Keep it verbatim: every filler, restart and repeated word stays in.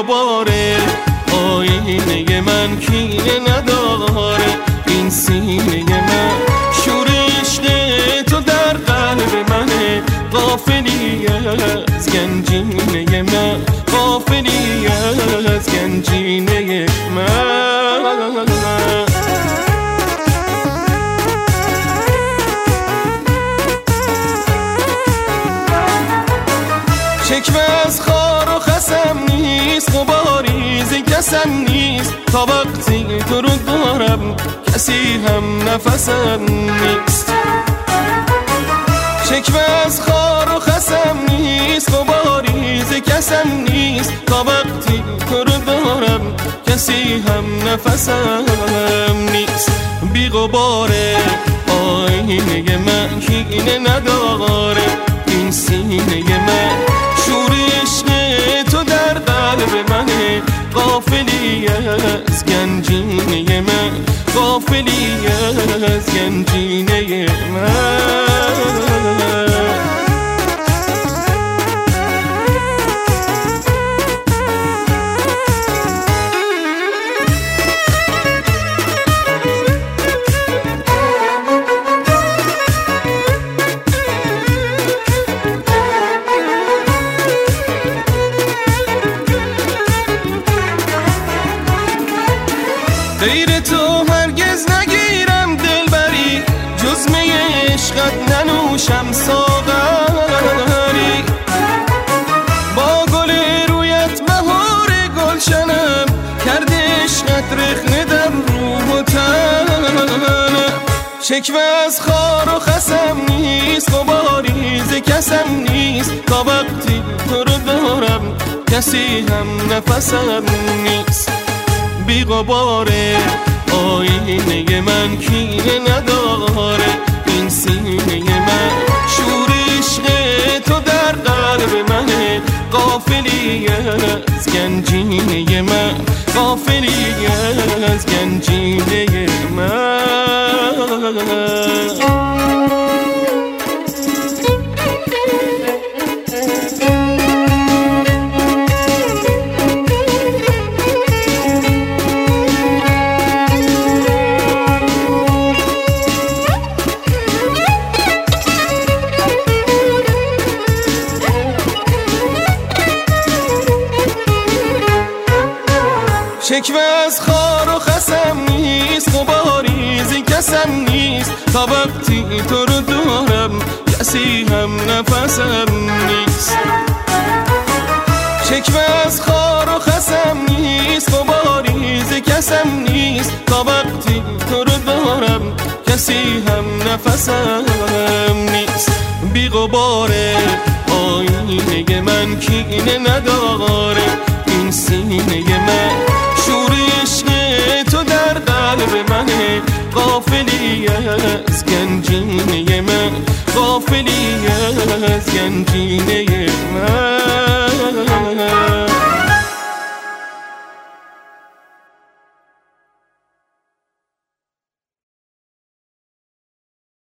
غباره، آینه من کینه نداره. این سینه من شور عشق تو در قلب منه، غافلی از گنجینه من، غافلی از گنجینه من. شکوه از خار و خسم نیست، غباری ز کسم نیست. تا وقتی تو رو دارم کسی هم نفسم نیست. شکوه از خار و خسم نیست، غباری ز کسم نیست. تا وقتی تو رو دارم کسی هم نفسم نیست. بی غباره آینه من کینه نداره. این سینه من شور عشق تو در قلب منه، غافلی از گنجینه من، غافلی از گنجینه من. غیر تو هرگز نگیرم دلبری، جز می عشقت ننوشم ساغری. با گل رویت بهار گلشنم، کرده عشقت رخنه در روح و تنم. شکوه از خار و خسم نیست، غباری ز کسم نیست. تا وقتی تو رو دارم کسی هم نفسم نیست. بی غباره آینه من کینه نداره. این سینه من شور عشق تو در قلب منه، غافلی از گنجینه من، غافلی از گنجینه من. شکوه از خار و خسم نیست، غباری ز کسم نیست. تا وقتی تو رو دارم کسی هم نفسم نیست. شکوه از خار و خسم نیست، غباری ز کسم نیست. تا وقتی تو رو دارم کسی هم نفسم نیست. بی غباره آینه من کینه نداره. این سینه من شور عشق تو در قلب منه، غافلی از گنجینه من، غافلی از گنجینه من.